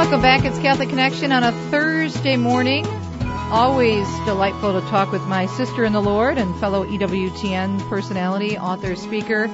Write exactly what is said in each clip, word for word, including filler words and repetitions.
welcome back. It's Catholic Connection on a Thursday morning. Always delightful to talk with my sister in the Lord and fellow E W T N personality, author, speaker,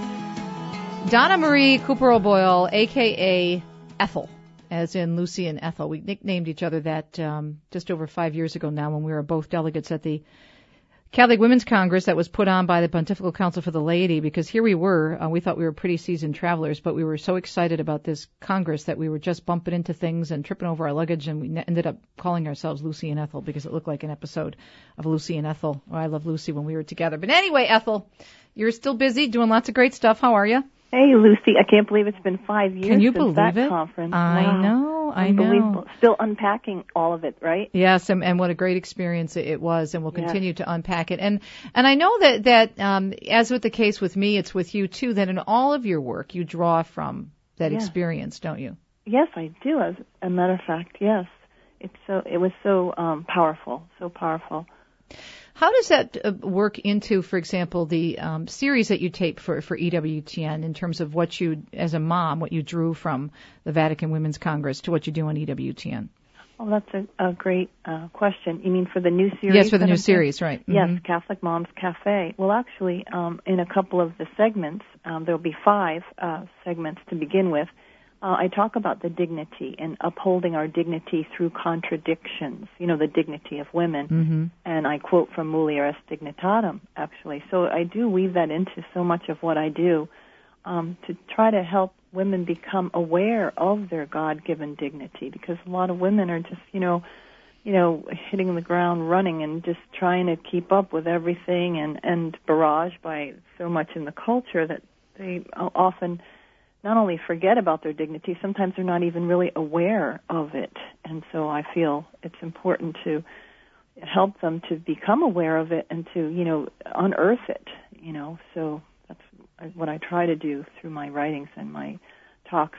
Donna Marie Cooper O'Boyle, a k a. Ethel, as in Lucy and Ethel. We nicknamed each other that um, just over five years ago now when we were both delegates at the Catholic Women's Congress that was put on by the Pontifical Council for the Laity, because here we were, uh, we thought we were pretty seasoned travelers, but we were so excited about this Congress that we were just bumping into things and tripping over our luggage, and we ne- ended up calling ourselves Lucy and Ethel because it looked like an episode of Lucy and Ethel, or I Love Lucy, when we were together. But anyway, Ethel, you're still busy doing lots of great stuff. How are you? Hey, Lucy, I can't believe it's been five years Can you since believe that it? conference. I wow. know, I Unbelievable. know. Still unpacking all of it, right? Yes, and, and what a great experience it, it was, and we'll Yes. continue to unpack it. And and I know that, that um, as with the case with me, it's with you, too, that in all of your work, you draw from that Yes. experience, don't you? Yes, I do, as a matter of fact, yes. It's so. It was so um, powerful, so powerful. How does that uh, work into, for example, the um, series that you tape for, for E W T N in terms of what you, as a mom, what you drew from the Vatican Women's Congress to what you do on E W T N? Oh, that's a, a great uh, question. You mean for the new series? Yes, for the new I'm series, saying? right. Yes, Mm-hmm. Catholic Moms Cafe. Well, actually, um, in a couple of the segments, um, there will be five uh, segments to begin with. Uh, I talk about the dignity and upholding our dignity through contradictions, you know, the dignity of women. Mm-hmm. And I quote from Mulieris Dignitatem, actually. So I do weave that into so much of what I do um, to try to help women become aware of their God-given dignity, because a lot of women are just, you know, you know, hitting the ground running and just trying to keep up with everything and, and barraged by so much in the culture that they often not only forget about their dignity, sometimes they're not even really aware of it. And so I feel it's important to help them to become aware of it and to, you know, unearth it, you know. So that's what I try to do through my writings and my talks.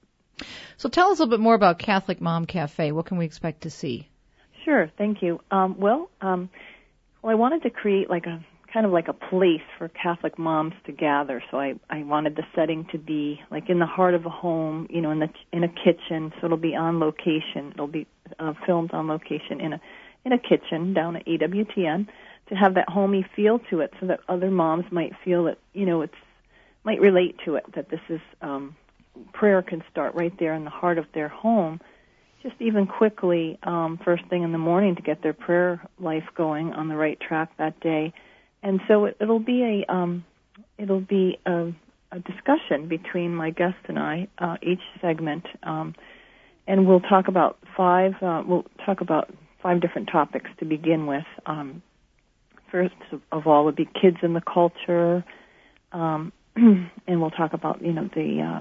So tell us a little bit more about Catholic Mom Cafe. What can we expect to see? Sure, thank you. Um, well, um, well, I wanted to create like a kind of like a place for Catholic moms to gather. So I, I wanted the setting to be like in the heart of a home, you know, in the in a kitchen. So it'll be on location. It'll be uh, filmed on location in a in a kitchen down at E W T N to have that homey feel to it, so that other moms might feel that, you know, it's might relate to it. That this is um, prayer can start right there in the heart of their home. Just even quickly, um, first thing in the morning, to get their prayer life going on the right track that day. And so it, it'll be a um, it'll be a, a discussion between my guest and I, uh, each segment, um, and we'll talk about five. Uh, we'll talk about five different topics to begin with. Um, first of all, would be kids in the culture, um, and we'll talk about you know the uh,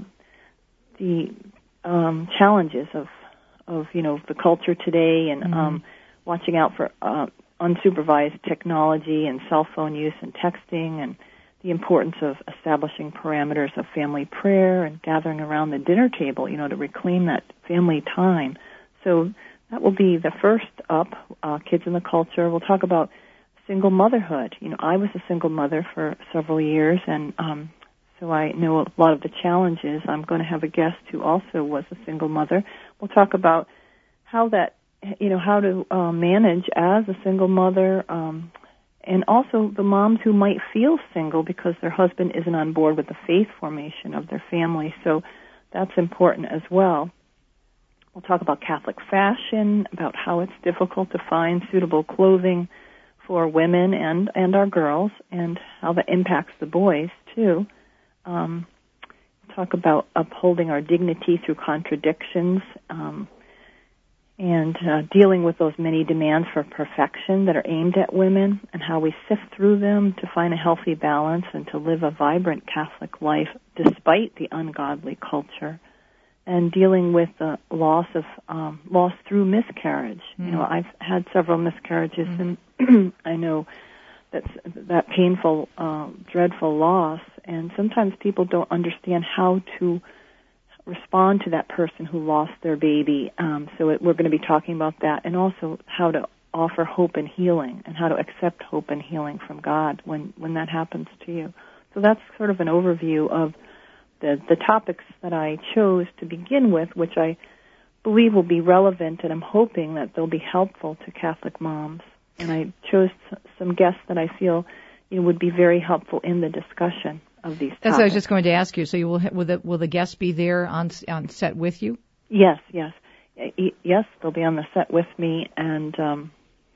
the um, challenges of of you know the culture today, and Mm-hmm. um, watching out for Uh, unsupervised technology and cell phone use and texting, and the importance of establishing parameters of family prayer and gathering around the dinner table, you know, to reclaim that family time. So that will be the first up, uh, kids in the culture. We'll talk about single motherhood. You know, I was a single mother for several years, and um, so I know a lot of the challenges. I'm going to have a guest who also was a single mother. We'll talk about how that you know, how to uh, manage as a single mother, um, and also the moms who might feel single because their husband isn't on board with the faith formation of their family. So that's important as well. We'll talk about Catholic fashion, about how it's difficult to find suitable clothing for women and, and our girls, and how that impacts the boys, too. Um, talk about upholding our dignity through contradictions, um, and uh, dealing with those many demands for perfection that are aimed at women, and how we sift through them to find a healthy balance and to live a vibrant Catholic life despite the ungodly culture, and dealing with the loss of um, loss through miscarriage. Mm. You know, I've had several miscarriages, mm. and I know that's that painful, uh, dreadful loss, and sometimes people don't understand how to respond to that person who lost their baby. Um, so it, we're going to be talking about that, and also how to offer hope and healing, and how to accept hope and healing from God when, when that happens to you. So that's sort of an overview of the, the topics that I chose to begin with, which I believe will be relevant, and I'm hoping that they'll be helpful to Catholic moms. And I chose some guests that I feel, you know, would be very helpful in the discussion of these topics. That's what I was just going to ask you. So you will, will the, will the guests be there on on set with you? Yes, yes. Yes, they'll be on the set with me, and um,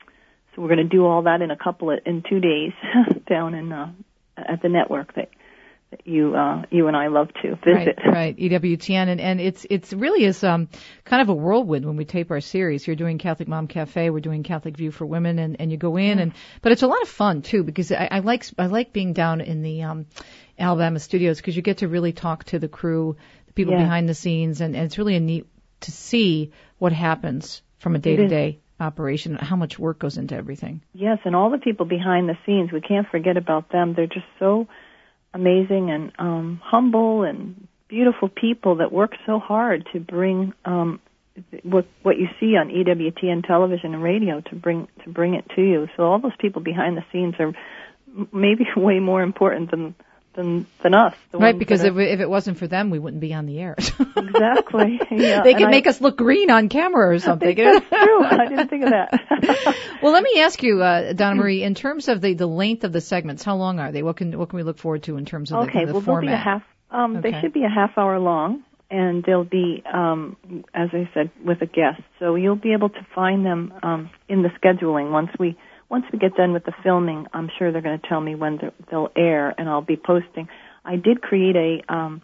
so we're going to do all that in a couple of, in two days down in uh, at the network that, that you uh, you and I love to visit. Right, right. E W T N, and and it's it's really is um kind of a whirlwind when we tape our series. You're doing Catholic Mom Cafe, we're doing Catholic View for Women, and, and you go in, and but it's a lot of fun too, because I, I like I like being down in the um Alabama studios, because you get to really talk to the crew, the people yeah. behind the scenes, and, and it's really a neat to see what happens from a day-to-day operation, how much work goes into everything. Yes, and all the people behind the scenes, we can't forget about them. They're just so amazing and um, humble and beautiful people that work so hard to bring um, what what you see on E W T N television and radio to bring to bring it to you. So all those people behind the scenes are maybe way more important than Than, than us. Right, because if, if it wasn't for them, we wouldn't be on the air. Exactly. Yeah. They could and make I, us look green on camera or something. That's true. I didn't think of that. Well, let me ask you, uh, Donna Marie, in terms of the, the length of the segments, how long are they? What can what can we look forward to in terms of okay, the, the well, format? they'll be a half. Um, okay. They should be a half hour long, and they'll be, um, as I said, with a guest. So you'll be able to find them um, in the scheduling once we. Once we get done with the filming. I'm sure they're going to tell me when they'll air, and I'll be posting. I did create a um,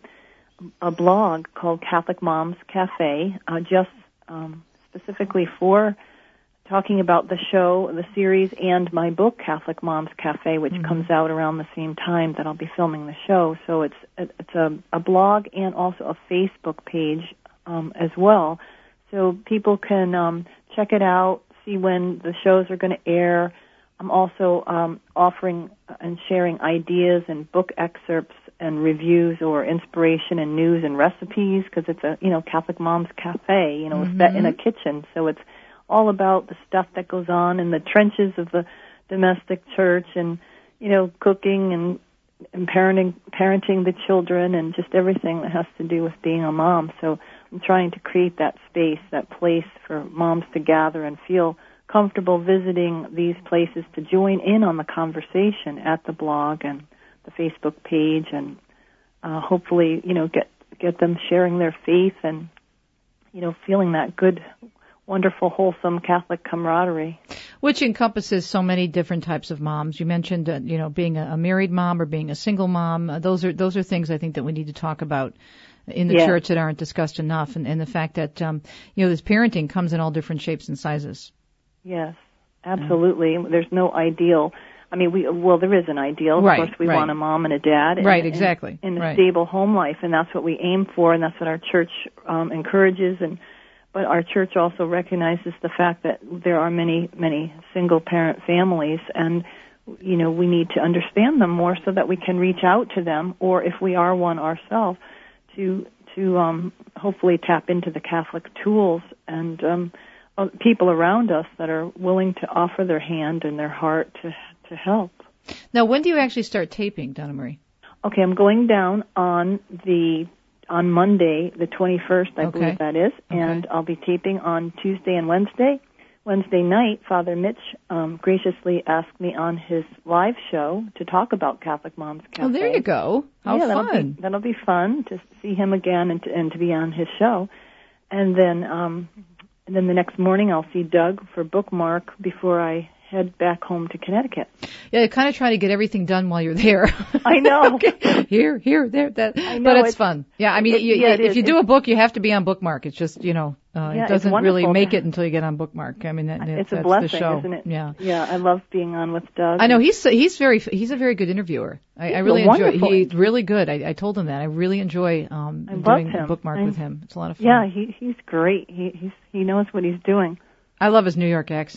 a blog called Catholic Moms Cafe, uh, just um, specifically for talking about the show, the series, and my book, Catholic Moms Cafe, which mm-hmm. comes out around the same time that I'll be filming the show. So it's it's a, a blog and also a Facebook page um, as well, so people can um, check it out, see when the shows are going to air. I'm also um, offering and sharing ideas and book excerpts and reviews or inspiration and news and recipes, because it's a, you know, Catholic Moms Cafe, you know, mm-hmm. set in a kitchen. So it's all about the stuff that goes on in the trenches of the domestic church, and, you know, cooking and, and parenting, parenting the children, and just everything that has to do with being a mom. So I'm trying to create that space, that place for moms to gather and feel comfortable visiting these places, to join in on the conversation at the blog and the Facebook page, and uh, hopefully, you know, get get them sharing their faith and, you know, feeling that good, wonderful, wholesome Catholic camaraderie. Which encompasses so many different types of moms. You mentioned, uh, you know, being a, a married mom or being a single mom. Uh, those are those are things I think that we need to talk about in the yeah. church that aren't discussed enough, and, and the fact that, um, you know, this parenting comes in all different shapes and sizes. Yes, absolutely. Yeah. There's no ideal. I mean, we well, there is an ideal. Of right, course, we right. want a mom and a dad. And, right, exactly. In, in a right. stable home life, and that's what we aim for, and that's what our church um, encourages. And but our church also recognizes the fact that there are many, many single-parent families, and you know, we need to understand them more so that we can reach out to them, or if we are one ourselves, to to um, hopefully tap into the Catholic tools and um, people around us that are willing to offer their hand and their heart to to help. Now, when do you actually start taping, Donna Marie? Okay, I'm going down on the on Monday, the twenty-first, I okay. believe that is, okay. and I'll be taping on Tuesday and Wednesday. Wednesday night, Father Mitch um, graciously asked me on his live show to talk about Catholic Moms Cafe. Oh, there you go. How yeah, fun. That'll be, that'll be fun to see him again and to, and to be on his show. And then, um, and then the next morning I'll see Doug for Bookmark before I head back home to Connecticut. Yeah, kind of try to get everything done while you're there. I know. okay. Here, here, there, that. I know, but it's, it's fun. Yeah, I mean, it, you, yeah, if is. you do it's, a book, you have to be on Bookmark. It's just, you know, uh, yeah, it doesn't really wonderful. make it until you get on Bookmark. I mean, that, it's that's a blessing, the show. Isn't it? Yeah. Yeah, I love being on with Doug. I know he's he's very he's a very good interviewer. I, he's I really enjoy. enjoy. He's really good. I, I told him that. I really enjoy um I doing him. Bookmark I'm, with him. It's a lot of fun. Yeah, he he's great. He he's he knows what he's doing. I love his New York accent.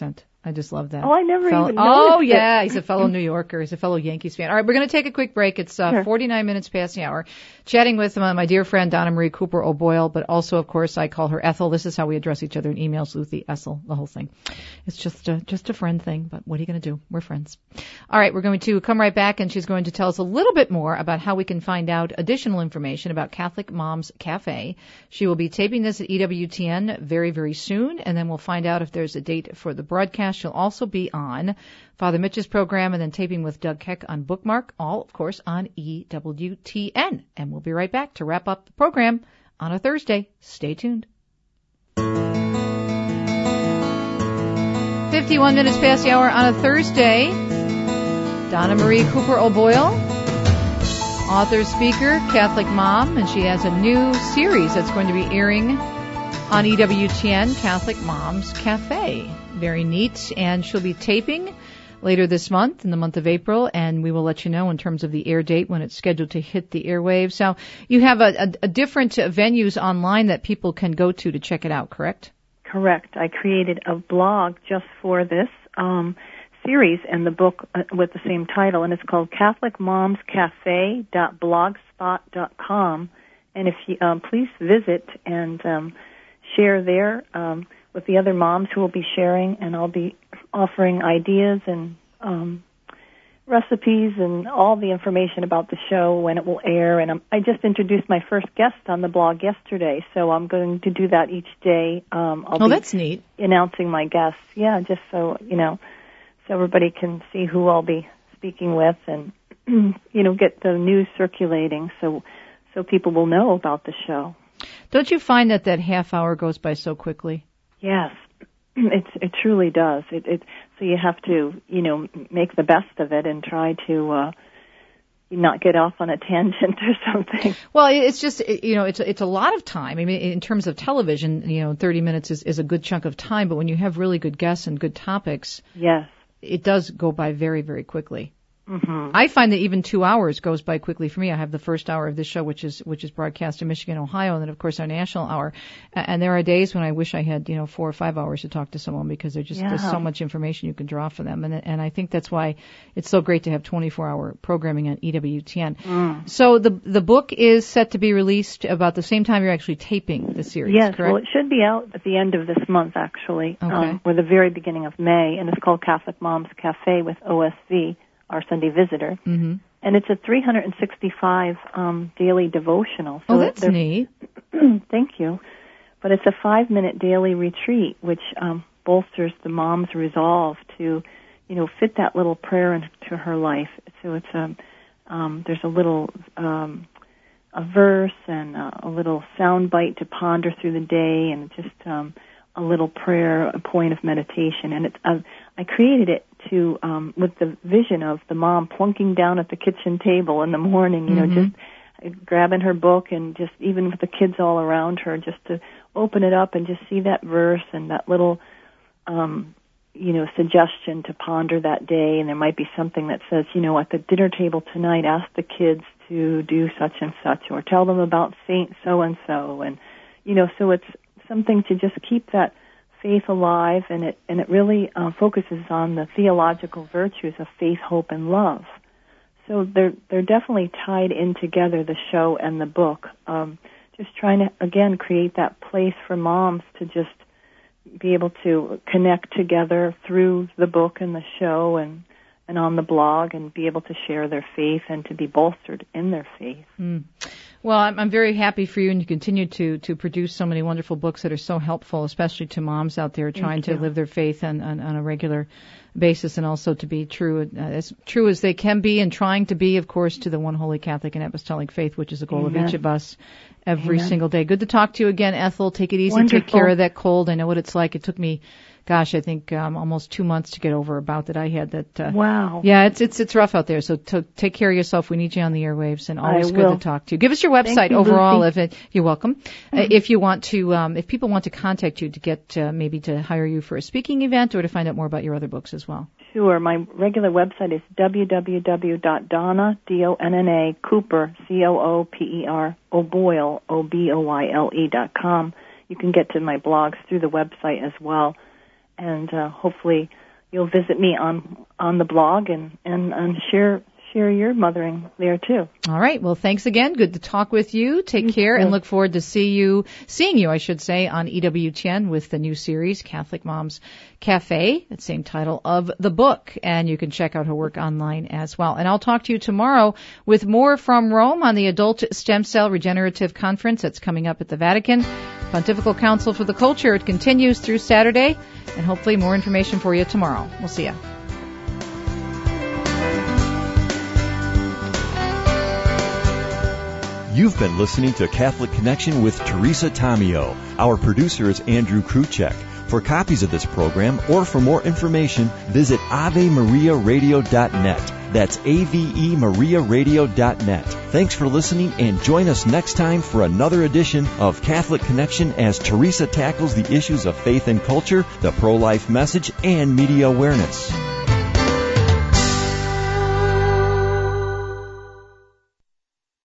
I just love that. Oh, I never fellow, even Oh, noticed yeah. it. He's a fellow New Yorker. He's a fellow Yankees fan. All right, we're going to take a quick break. It's uh, Sure. forty-nine minutes past the hour. Chatting with uh, my dear friend Donna Marie Cooper O'Boyle, but also, of course, I call her Ethel. This is how we address each other in emails, Luthi, Ethel, the whole thing. It's just a, just a friend thing, but what are you going to do? We're friends. All right, we're going to come right back, and she's going to tell us a little bit more about how we can find out additional information about Catholic Moms Cafe. She will be taping this at E W T N very, very soon, and then we'll find out if there's a date for the broadcast. She'll also be on Father Mitch's program and then taping with Doug Keck on Bookmark, all, of course, on E W T N. And we'll be right back to wrap up the program on a Thursday. Stay tuned. fifty-one minutes past the hour on a Thursday. Donna Marie Cooper O'Boyle, author, speaker, Catholic mom, and she has a new series that's going to be airing on E W T N, Catholic Moms Cafe. Very neat. And she'll be taping later this month, in the month of April, and we will let you know in terms of the air date when it's scheduled to hit the airwaves. Now, you have a, a, a different uh, venues online that people can go to to check it out, correct? Correct. I created a blog just for this um, series and the book uh, with the same title, and it's called Catholic Moms Cafe dot blogspot dot com. And if you um, please visit and um, share there um, with the other moms who will be sharing, and I'll be offering ideas and um, recipes and all the information about the show when it will air. And um, I just introduced my first guest on the blog yesterday, so I'm going to do that each day. Um, I'll oh, be that's neat. Announcing my guests, yeah, just so you know, so everybody can see who I'll be speaking with, and you know, get the news circulating, so so people will know about the show. Don't you find that that half hour goes by so quickly? Yes, it it truly does. It, it so you have to, you know, make the best of it and try to uh, not get off on a tangent or something. Well, it's just, you know, it's it's a lot of time. I mean, in terms of television, you know, thirty minutes is, is a good chunk of time. But when you have really good guests and good topics, yes, it does go by very, very quickly. Mm-hmm. I find that even two hours goes by quickly for me. I have the first hour of this show, which is which is broadcast in Michigan, Ohio, and then of course our national hour. And there are days when I wish I had, you know, four or five hours to talk to someone because there's just yeah. there's so much information you can draw from them. And and I think that's why it's so great to have twenty-four hour programming on E W T N. Mm. So the the book is set to be released about the same time you're actually taping the series. Yes, correct? well, it should be out at the end of this month, actually, okay. um, or the very beginning of May, and it's called Catholic Moms Cafe with O S V. Our Sunday Visitor, mm-hmm. and it's a three hundred sixty-five um, daily devotional. So oh, that's neat. Thank you. But it's a five-minute daily retreat, which um, bolsters the mom's resolve to, you know, fit that little prayer into her life. So it's a um, there's a little um, a verse and a, a little sound bite to ponder through the day, and just um, a little prayer, a point of meditation, and it's. Uh, I created it to um, with the vision of the mom plunking down at the kitchen table in the morning, you know, mm-hmm. just grabbing her book, and just even with the kids all around her, just to open it up and just see that verse and that little, um, you know, suggestion to ponder that day. And there might be something that says, you know, at the dinner table tonight, ask the kids to do such and such, or tell them about Saint so and so, and you know, so it's something to just keep that faith alive, and it and it really uh, focuses on the theological virtues of faith, hope, and love. So they're they're definitely tied in together, the show and the book. Um, just trying to again create that place for moms to just be able to connect together through the book and the show and and on the blog, and be able to share their faith and to be bolstered in their faith. Mm. Well, I'm, I'm very happy for you, and you continue to, to produce so many wonderful books that are so helpful, especially to moms out there trying to live their faith on, on, on a regular basis, and also to be true, uh, as true as they can be, and trying to be, of course, to the one holy Catholic and apostolic faith, which is the goal Amen. of each of us every Amen. single day. Good to talk to you again, Ethel. Take it easy. Wonderful. Take care of that cold. I know what it's like. It took me, gosh, I think um, almost two months to get over a bout that I had. That uh, wow. Yeah, it's it's it's rough out there. So to, take care of yourself. We need you on the airwaves, and always I good will. to talk to you. Give us your website Thank you, overall. Lucy. If it, you're welcome. Mm-hmm. Uh, if you want to, um, if people want to contact you to get uh, maybe to hire you for a speaking event, or to find out more about your other books as well. Sure. My regular website is w w w dot donna, D O N N A, Cooper, C O O P E R, O'Boyle, O B O Y L E dot com. You can get to my blogs through the website as well. And uh, hopefully, you'll visit me on on the blog and and, and share share your mothering there too. All right. Well, thanks again. Good to talk with you. Take care, and look forward to see you, seeing you, I should say, on E W T N with the new series, Catholic Moms Cafe, the same title of the book. And you can check out her work online as well. And I'll talk to you tomorrow with more from Rome on the Adult Stem Cell Regenerative Conference that's coming up at the Vatican. Pontifical Council for the Culture. It continues through Saturday, and hopefully more information for you tomorrow. We'll see you. You've been listening to Catholic Connection with Teresa Tomeo. Our producer is Andrew Kruchek. For copies of this program or for more information, visit ave maria radio dot net. That's A V E Maria Radio dot net. Thanks for listening, and join us next time for another edition of Catholic Connection as Teresa tackles the issues of faith and culture, the pro-life message, and media awareness.